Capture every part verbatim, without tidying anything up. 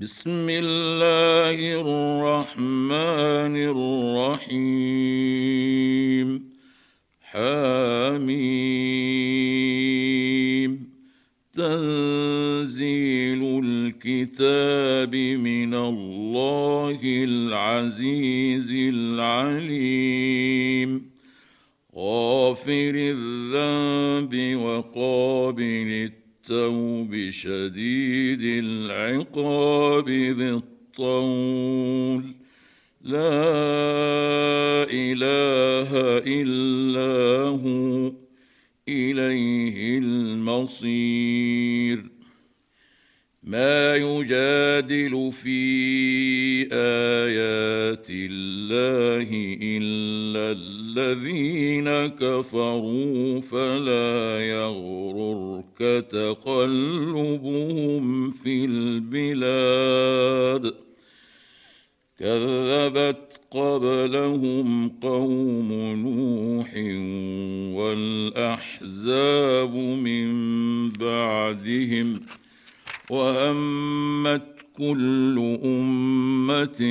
بسم الله الرحمن الرحيم. حميم. تنزيل الكتاب من الله العزيز العليم. غافر الذنب وقابل التوب شديد العقاب ذي الطول. لا إله إلا هو إليه المصير. ما يجادل في آيات الله إلا الذين كفروا فلا يغررك تقلبهم في البلاد. كذبت قبلهم قوم نوح والأحزاب من بعدهم وهمت كل أمة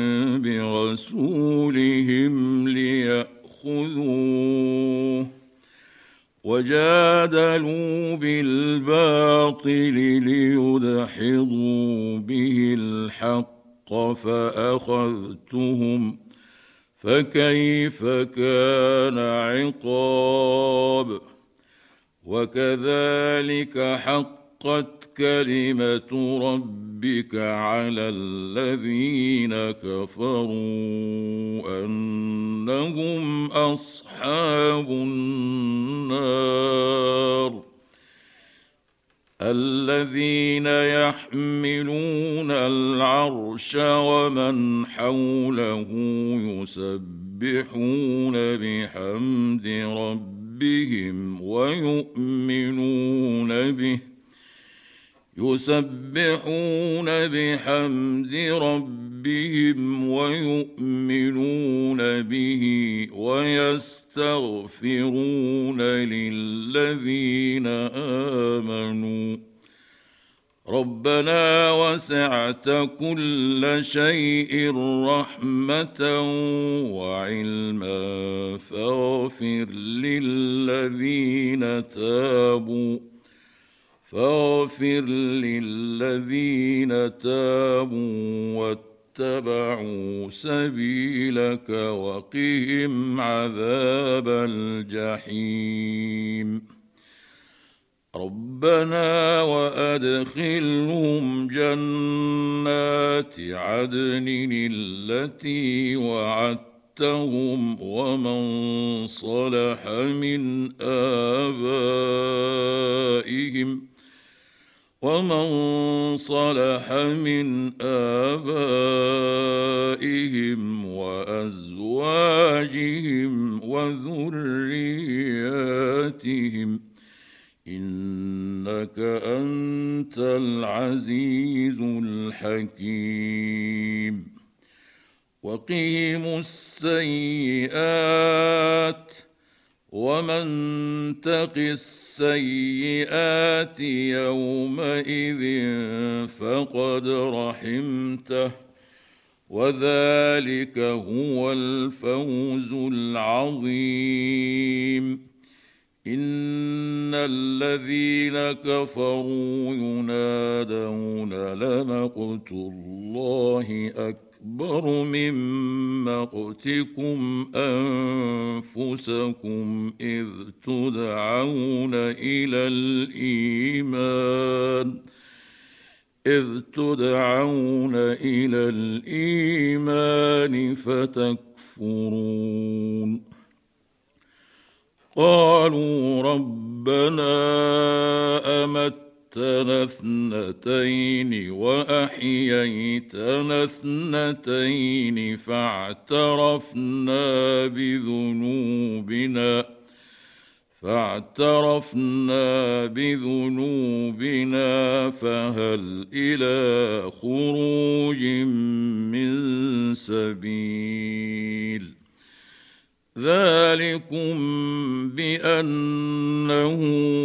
برسولهم ليأخذوه وجادلوا بالباطل ليدحضوا به الحق فأخذتهم فكيف كان عقاب. وكذلك حقت كلمة ربك على الذين كفروا أنهم أصحاب النار. الذين يحملون العرش ومن حوله يسبحون بحمد ربهم ويؤمنون به يسبحون بحمد ربهم ويؤمنون به ويستغفرون للذين آمنوا ربنا وسعت كل شيء رحمة وعلما فاغفر للذين تابوا فاغفر للذين تابوا واتبعوا سبيلك وقهم عذاب الجحيم. ربنا وأدخلهم جنات عدن التي وعدتهم ومن صلح من آبائهم ومن صلح من آبائهم وأزواجهم وذرياتهم إنك أنت العزيز الحكيم. وقهم السيئات ومن تق السيئات يومئذ فقد رحمته وذلك هو الفوز العظيم. إن الذين كفروا ينادون لمقت الله أكبر من مقتكم أنفسكم إذ تدعون إلى الإيمان إذ تدعون إلى الإيمان فتكفرون. قالوا ربنا أمتنا اثنتين وأحييتنا اثنتين فاعترفنا بذنوبنا فاعترفنا بذنوبنا فهل إلى خروج من سبيل. ذلكم بأنه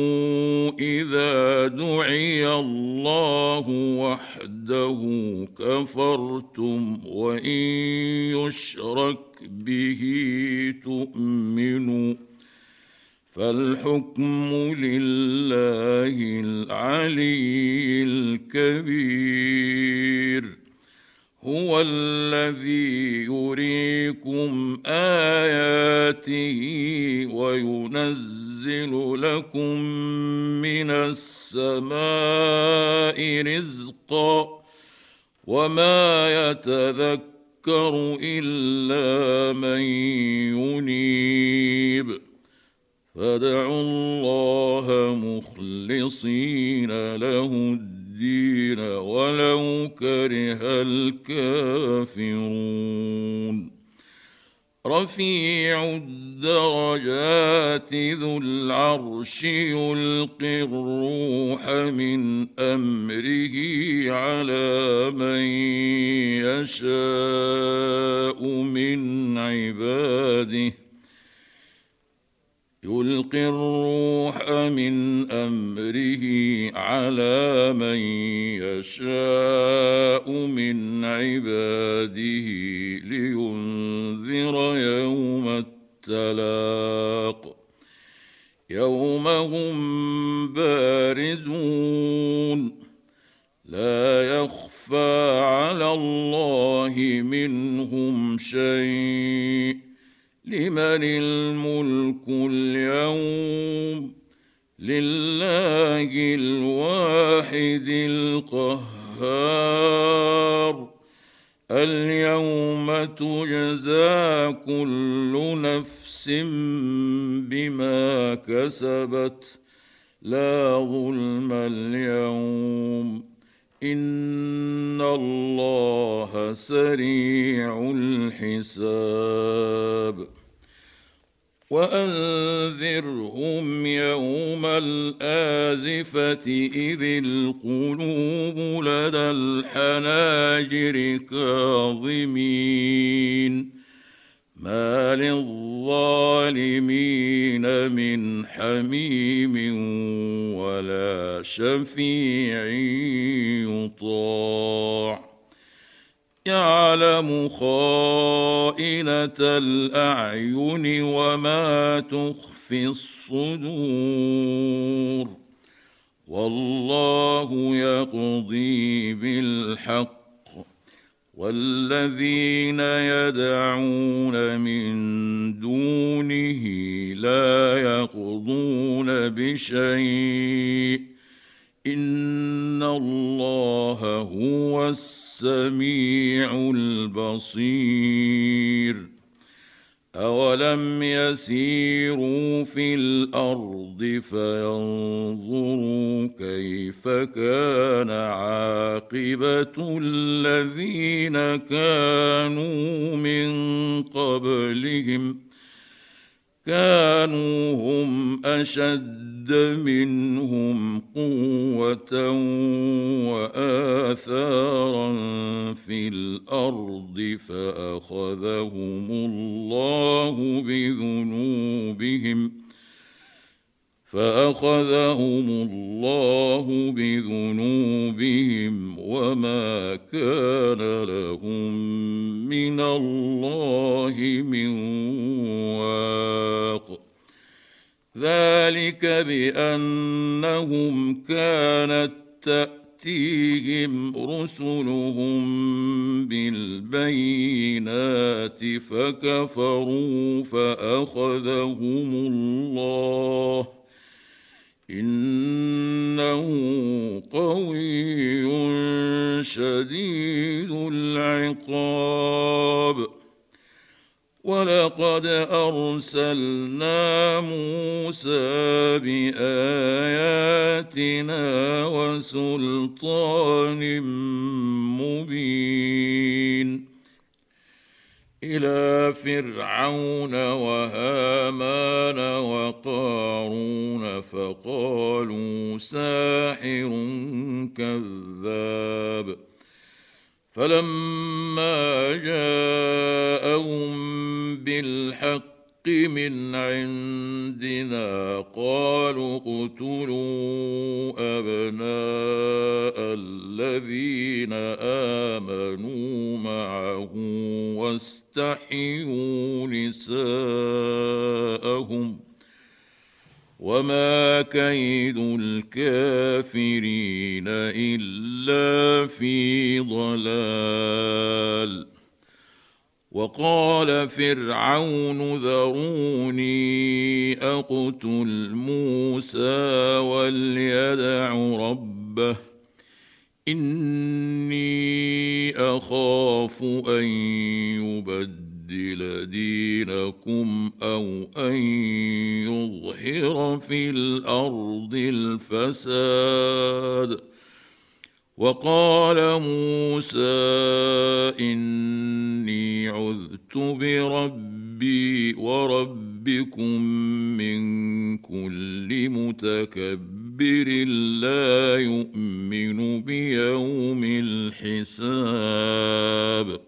إذا دعي الله وحده كفرتم وإن يشرك به تؤمنوا فالحكم لله العلي الكبير. هو الذي يريكم آياته وينزل لكم من السماء رزقا وما يتذكر إلا من ينيب فادعوا الله مخلصين له الدين ولو كره الكافرون. رفيع الدرجات ذو العرش يلقي الروح من أمره على من يشاء من عباده يلقي الروح من أمره على من يشاء من عباده لينذر يوم التلاق يوم هم بارزون لا يخفى على الله منهم شيء. لمن الملك اليوم؟ لله الواحد القهار. اليوم تجزى كل نفس بما كسبت لا ظلم اليوم إن الله سريع الحساب. وأنذرهم يوم الآزفة إذ القلوب لدى الحناجر كاظمين ما للظالمين من حميم ولا شفيع يطاع يعلم خائنة الأعين وما تخفي الصدور والله يقضي بالحق والذين يدعون من دونه لا يقضون بشيء إن الله هو السميع البصير. أولم يسيروا في الأرض فينظروا كيف كان عاقبة الذين كانوا من قبلهم كانوا هم أشد منهم قوة وآثارا في الأرض فأخذهم الله بذنوبهم فأخذهم الله بذنوبهم وما كان لهم من الله من واق. ذلك بأنهم كانت تأتيهم رسلهم بالبينات فكفروا فأخذهم الله إنه قوي شديد العقاب. ولقد أرسلنا موسى بآياتنا وسلطان مبين إلى فرعون وهامان وقارون فقالوا ساحر كذاب. فلما جاءهم بالحق من عندنا قالوا اقتلوا أبناء الذين آمنوا معه واستحيوا نساءهم وما كيد الكافرين إلا في ضلال. وقال فرعون ذروني أقتل موسى وليدع ربه إني أخاف أن يبدل دينكم أو أن يظهر في الأرض الفساد. وقال موسى إني عذت بربي وربكم من كل متكبر لا يؤمن بيوم الحساب.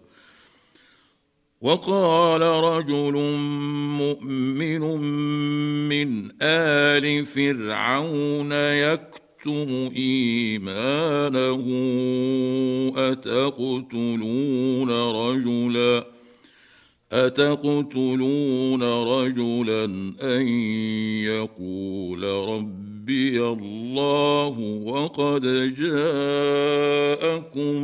وقال رجل مؤمن من آل فرعون يكتم إيمانه أتقتلون رجلا أتقتلون رجلا أن يقول ربي الله وقد جاءكم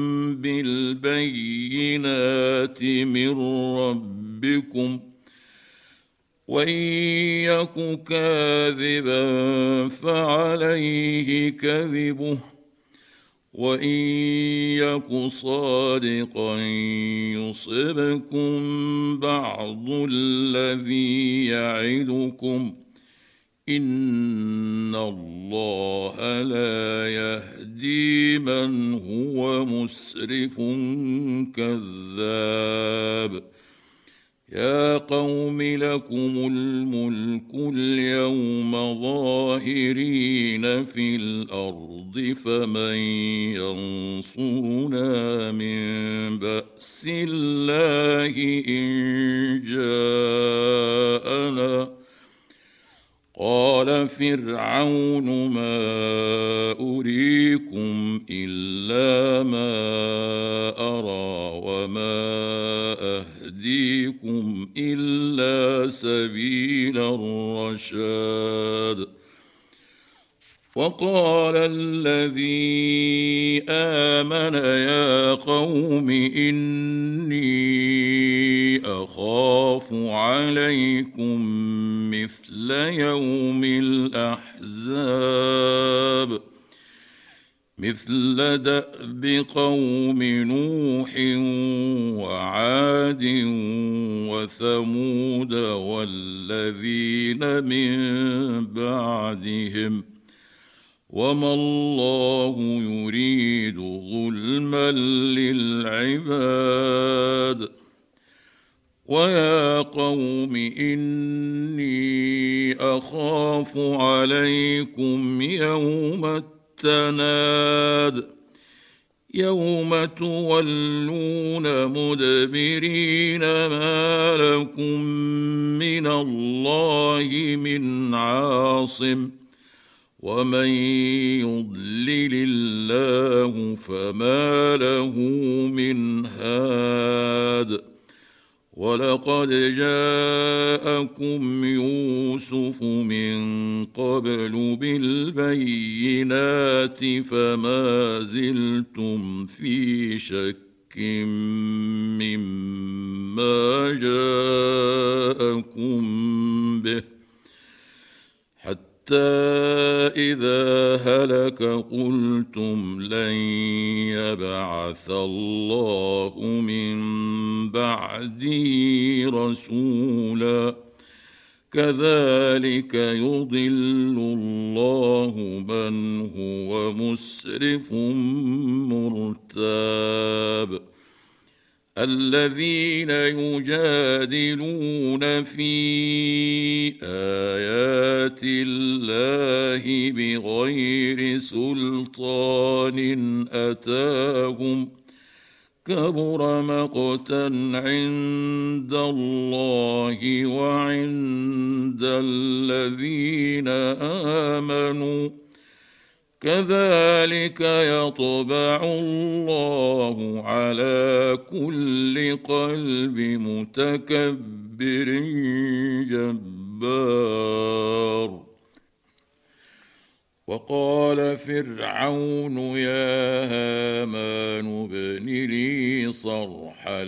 بالبينات من ربكم وإن يك كاذبا فعليه كذبه وإن يك صادقا يصبكم بعض الذي يعدكم إن الله لا يهدي من هو مسرف كذاب. يا قوم لكم الملك اليوم ظاهرين في الأرض فمن ينصرنا من بأس الله إن جاءنا. قال فرعون ما أريكم إلا ما أرى وما أهديكم إلا سبيل الرشاد. وقال الذي آمن يا قوم إني أخاف عليكم مثل يوم الأحزاب مثل دأب قوم نوح وعاد وثمود والذين من بعدهم وما الله يريد ظلما للعباد. ويا قوم إني أخاف عليكم يوم التناد يوم تولون مدبرين ما لكم من الله من عاصم ومن يضلل الله فما له من هاد. ولقد جاءكم يوسف من قبل بالبينات فما زلتم في شك مما جاءكم به حتى إذا هلك قلتم لن يبعث الله من بعده رسولا كذلك يضل الله من هو مسرف مرتاب. الذين يجادلون في آيات الله بغير سلطان أتاهم كبر مقتا عند الله وعند الذين آمنوا كذلك يطبع الله على كل قلب متكبر جبار. وقال فرعون يا هامان ابن لي صرحا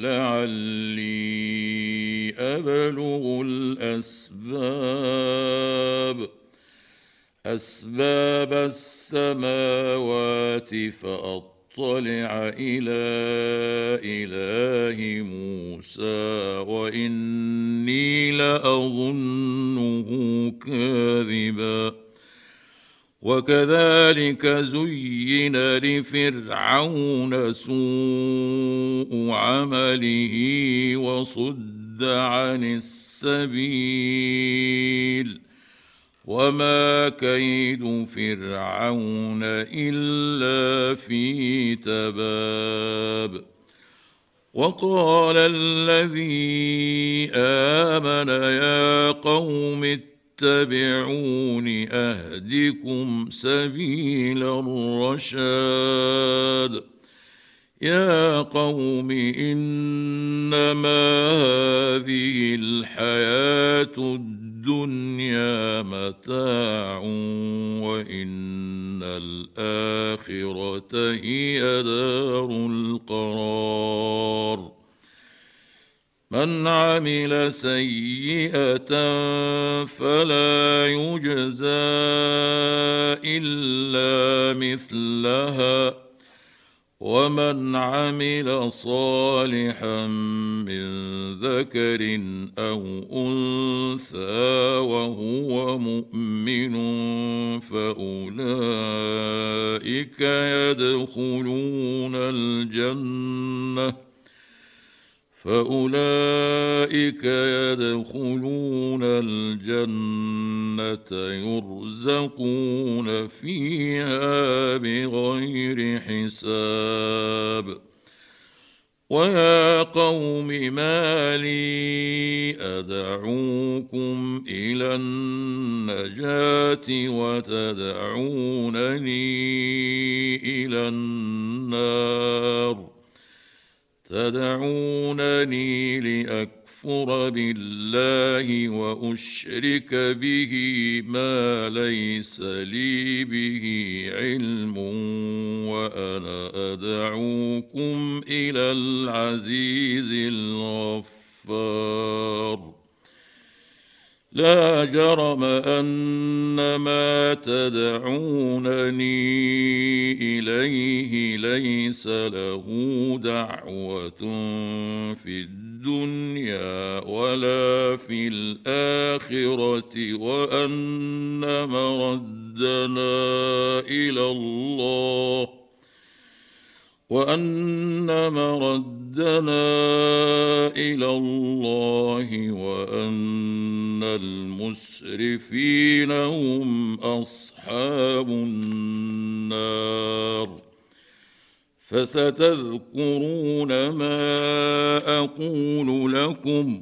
لعلي أبلغ الأسباب أسباب السماوات فأطلع إلى إله موسى وإني لأظنه كاذبا. وكذلك زين لفرعون سوء عمله وصد عن السبيل وما كيد فرعون إلا في تباب. وقال الذي آمن يا قوم اتبعون أهدكم سبيل الرشاد. يا قوم إنما هذه الحياة الدنيا متاع وإن الآخرة هي دار القرار. من عمل سيئة فلا يجزى إلا مثلها ومن عمل صالحا من ذكر أو أنثى وهو مؤمن فأولئك يدخلون الجنة فأولئك يدخلون الجنة يرزقون فيها بغير حساب. ويا قوم ما لي أدعوكم إلى النجاة وتدعونني إلى النار تدعونني لأكفر بالله وأشرك به ما ليس لي به علم وأنا أدعوكم إلى العزيز الغفار. لا جرم أن ما تدعونني إليه ليس له دعوة في الدنيا ولا في الآخرة وأن مردنا إلى الله وأن مردنا إلى الله وأن المسرفين هم أصحاب النار. فستذكرون ما أقول لكم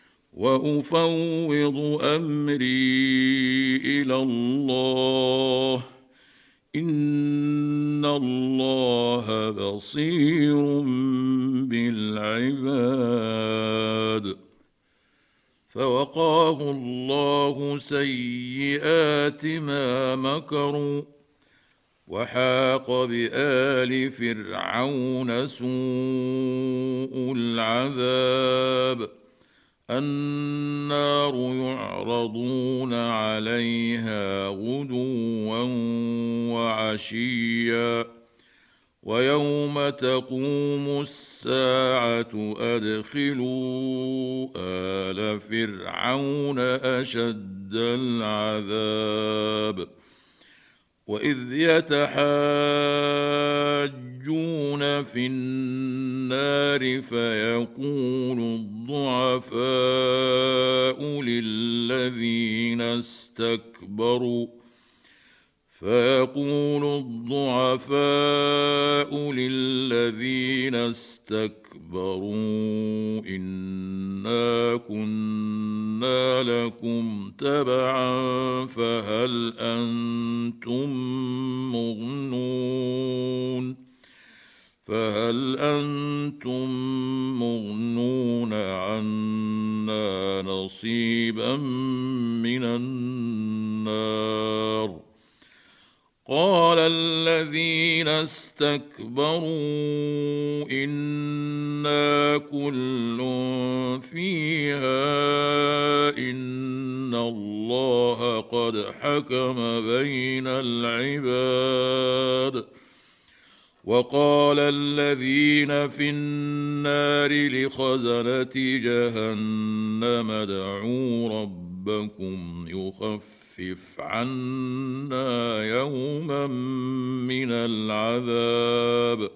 وأفوض أمري إلى الله إن الله بصير بالعباد. فوقاه الله سيئات ما مكروا وحاق بآل فرعون سوء العذاب. النار يعرضون عليها غدوا وعشيا ويوم تقوم الساعة أدخلوا آل فرعون أشد العذاب. وإذ يتحاجون في النار فيقول الضعفاء للذين استكبروا فيقول الضعفاء للذين الذين استكبروا إنا كنا لكم تبعا فهل أنتم مغنون فهل أنتم مغنون عنا نصيبا من النار قال الذين استكبروا إنا كل فيها إن الله قد حكم بين العباد وقال الذين في النار لخزنة جهنم ادعوا ربكم يخفف عنا يوما من العذاب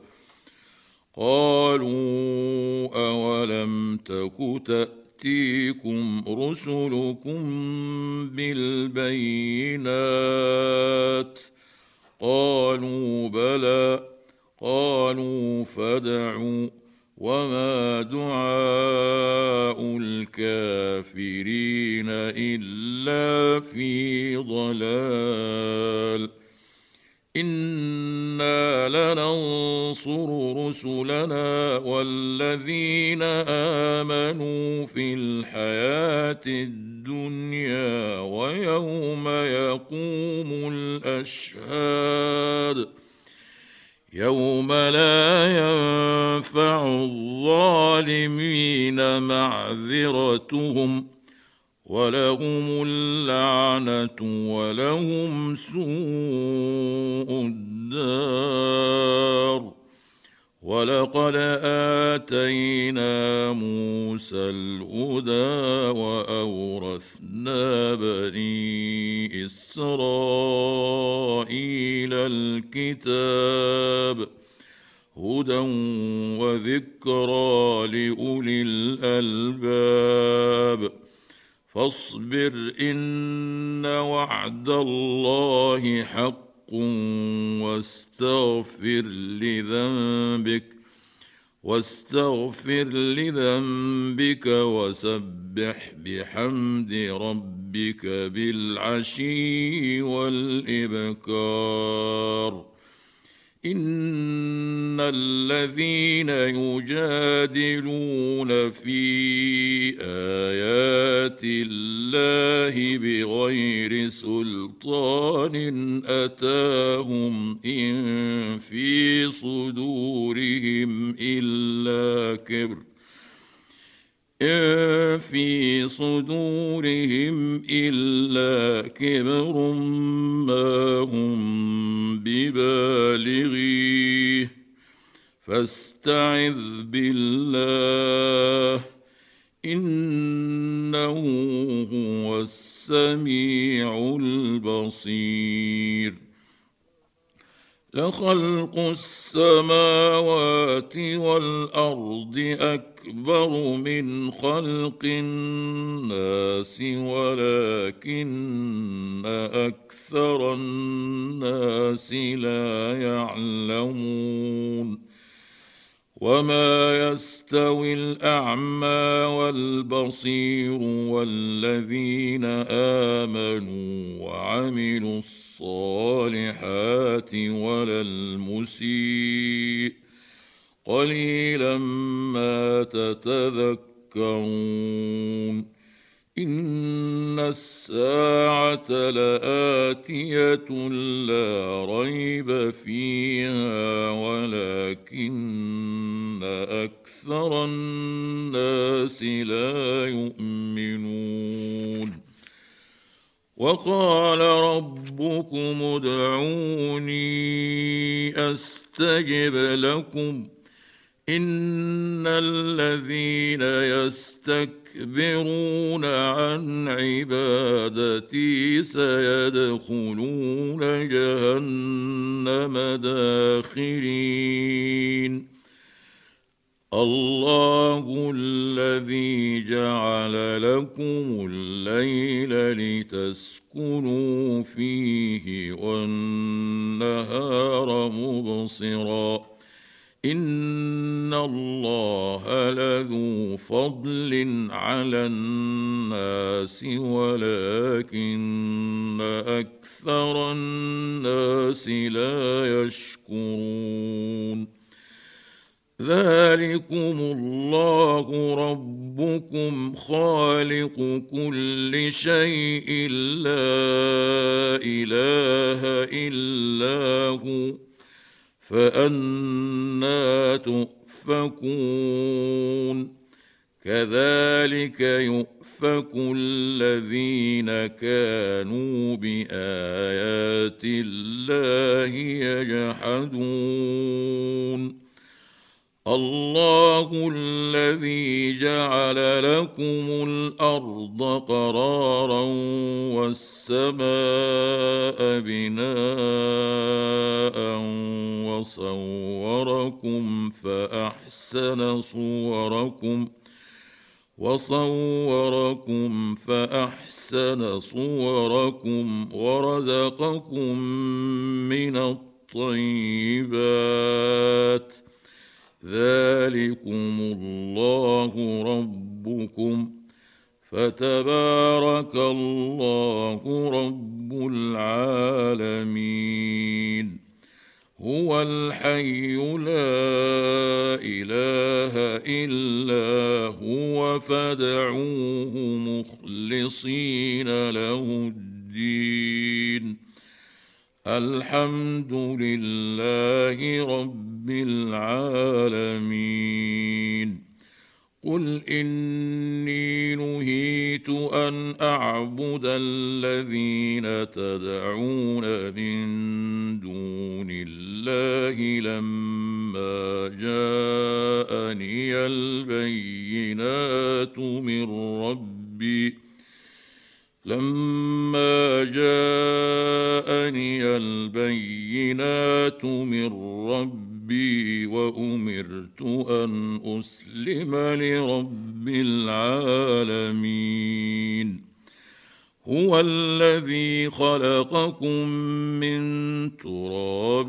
قالوا أولم تك تأتيكم رسلكم بالبينات قالوا بلى قالوا فادعوا وما دعاء الكافرين إلا في ضلال إنا لننصر رسلنا والذين آمنوا في الحياة الدنيا ويوم يقوم الأشهاد يوم لا ينفع الظالمين معذرتهم ولهم اللعنة ولهم سوء الدار ولقد آتينا موسى الهدى وأورثنا بني إسرائيل الكتاب هدى وذكرى لأولي الألباب فاصبر إن وعد الله حق واستغفر لذنبك واستغفر لذنبك وسبح بحمد ربك بالعشي والإبكار إن الذين يجادلون في آيات الله بغير سلطان أتاهم إن في صدورهم إلا كبر إن في صدورهم إلا كبر ما هم ببالغيه فاستعذ بالله إنه هو السميع البصير لخلق السماوات والأرض أكبر من خلق الناس ولكن أكثر الناس لا يعلمون وما يستوي الأعمى والبصير والذين آمنوا وعملوا الصالحات ولا المسيء قليلا ما تتذكرون إن الساعة لآتية لا ريب فيها ولكن أكثر الناس لا يؤمنون وقال ربكم ادعوني أستجب لكم إن الذين يستكبرون عن عبادتي سيدخلون جهنم داخرين الله الذي جعل لكم الليل لتسكنوا فيه والنهار مبصرا إن الله لذو فضل على الناس ولكن أكثر الناس لا يشكرون. ذلكم الله ربكم خالق كل شيء لا إله إلا هو فأنى تؤفكون. كذلك يؤفك الذين كانوا بآيات الله يجحدون. الله الذي جعل لكم الأرض قرارا والسماء بناء وصوركم فأحسن صوركم وصوركم فأحسن صوركم ورزقكم من الطيبات. ذلكم الله ربكم فتبارك الله رب العالمين. هو الحي لا إله إلا هو فادعوه مخلصين له الدين. الحمد لله رب العالمين. قل إني نهيت أن أعبد الذين تدعون من دون الله لما جاءني البينات من ربي لما جاءني البينات من ربي وأمرت أن أسلم لرب العالمين. هو الذي خلقكم من تراب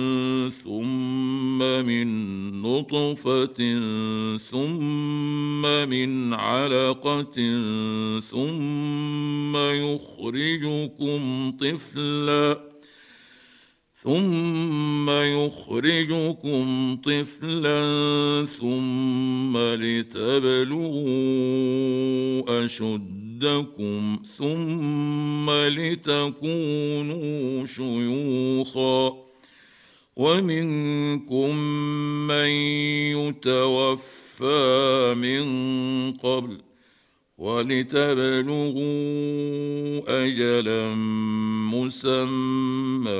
ثم من نطفة ثم من علقة ثم يخرجكم طفلا ثم يخرجكم طفلا ثم لتبلغوا أشدكم ثم لتكونوا شيوخا ومنكم من يتوفى من قبل ولتبلغوا أجلا مسمى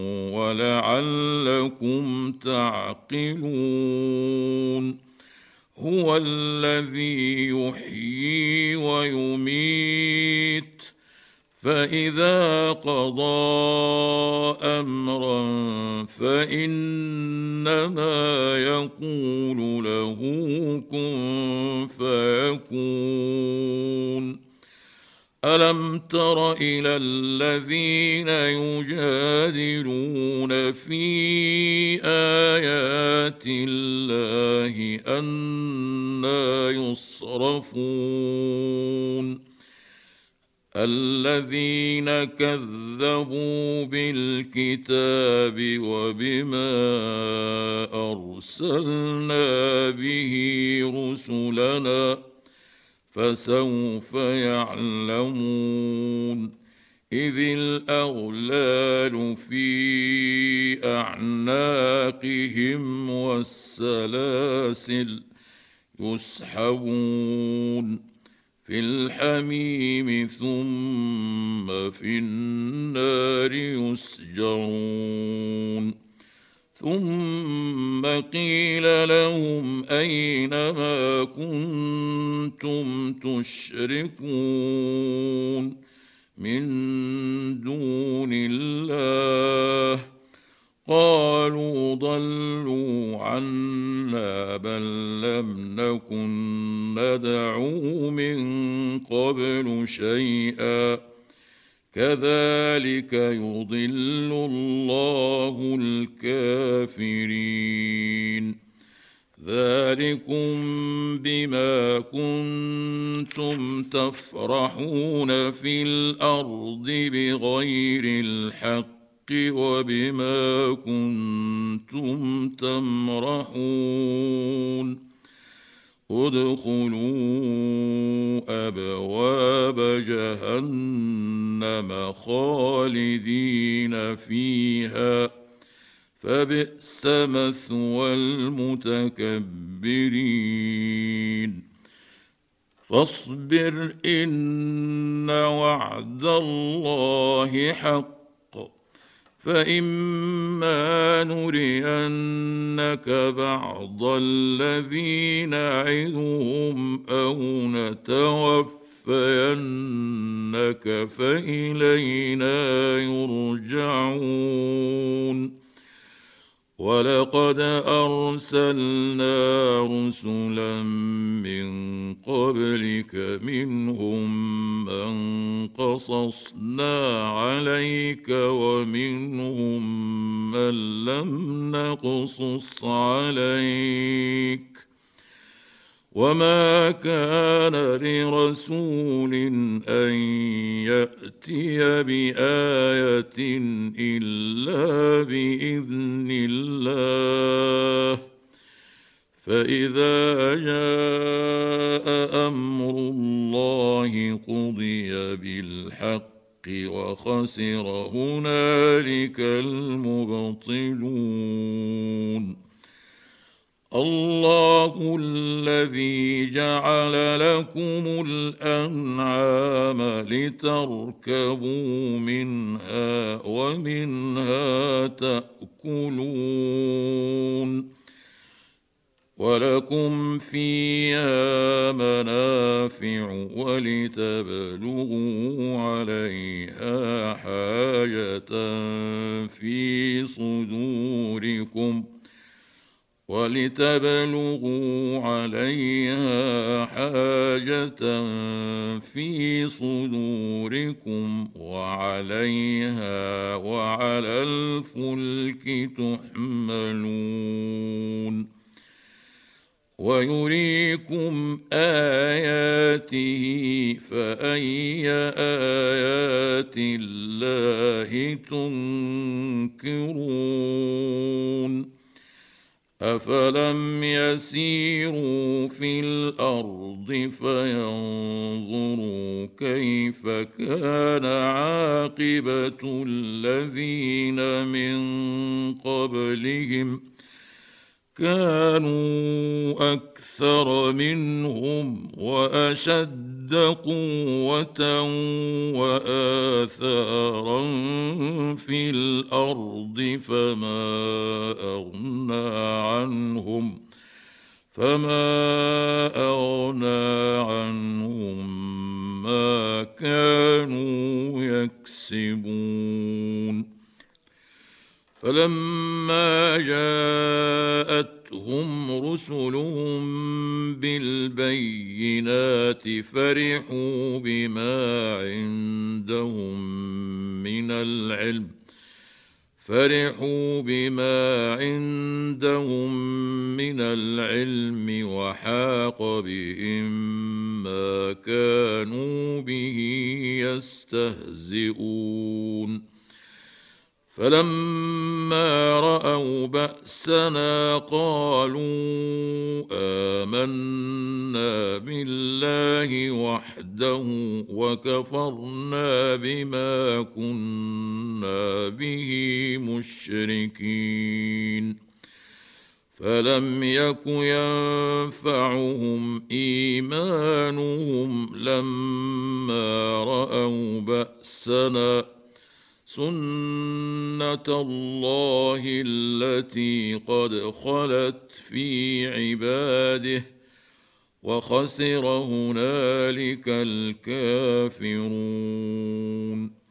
ولعلكم تعقلون. هو الذي يحيي ويميت فإذا قضى أمرا فإنما يقول له كن فيكون. ألم تر إلى الذين يجادلون في آيات الله أنى يصرفون. الذين كذبوا بالكتاب وبما أرسلنا به رسلنا فسوف يعلمون. إذ الأغلال في أعناقهم والسلاسل يسحبون في الحميم ثم في النار يسجرون. ثم قيل لهم أين ما كنتم تشركون من دون الله قالوا ضلوا عنا بل لم نكن ندعو من قبل شيئا كذلك يضل الله الكافرين. ذلكم بما كنتم تفرحون في الأرض بغير الحق وبما كنتم تمرحون ادخلوا أبواب جهنم خالدين فيها فبئس مثوى المتكبرين فاصبر إن وعد الله حق فإما نرينك بعض الذي نعدهم أو نتوفينك فإلينا يرجعون ولقد أرسلنا رسلا من قبلك منهم من قصصنا عليك ومنهم من لم نقصص عليك وما كان لرسول أن يأتي بآية إلا بإذن الله فإذا جاء أمر الله قضي بالحق وخسر هنالك المبطلون الله الذي جعل لكم الأنعام لتركبوا منها ومنها تأكلون ولكم فيها منافع ولتبلغوا عليها حاجة في صدوركم ولتبلغوا عليها حاجة في صدوركم وعليها وعلى الفلك تحملون ويريكم آياته فأي آيات الله تنكرون أفلم يسيروا في الأرض فينظروا كيف كان عاقبة الذين من قبلهم كانوا أكثر منهم وأشد قوة وآثارا في الأرض فما أغنى عنهم فما أغنى عنهم ما كانوا يكسبون فلما جاءتهم رسلهم بالبينات فرحوا بما عندهم من العلم فرحوا بما عندهم من العلم وحاق بهم ما كانوا به يستهزئون فلما رأوا بأسنا قالوا آمنا بالله وحده وكفرنا بما كنا به مشركين فلم يك ينفعهم إيمانهم لما رأوا بأسنا سنة الله التي قد خلت في عباده وخسر هنالك الكافرون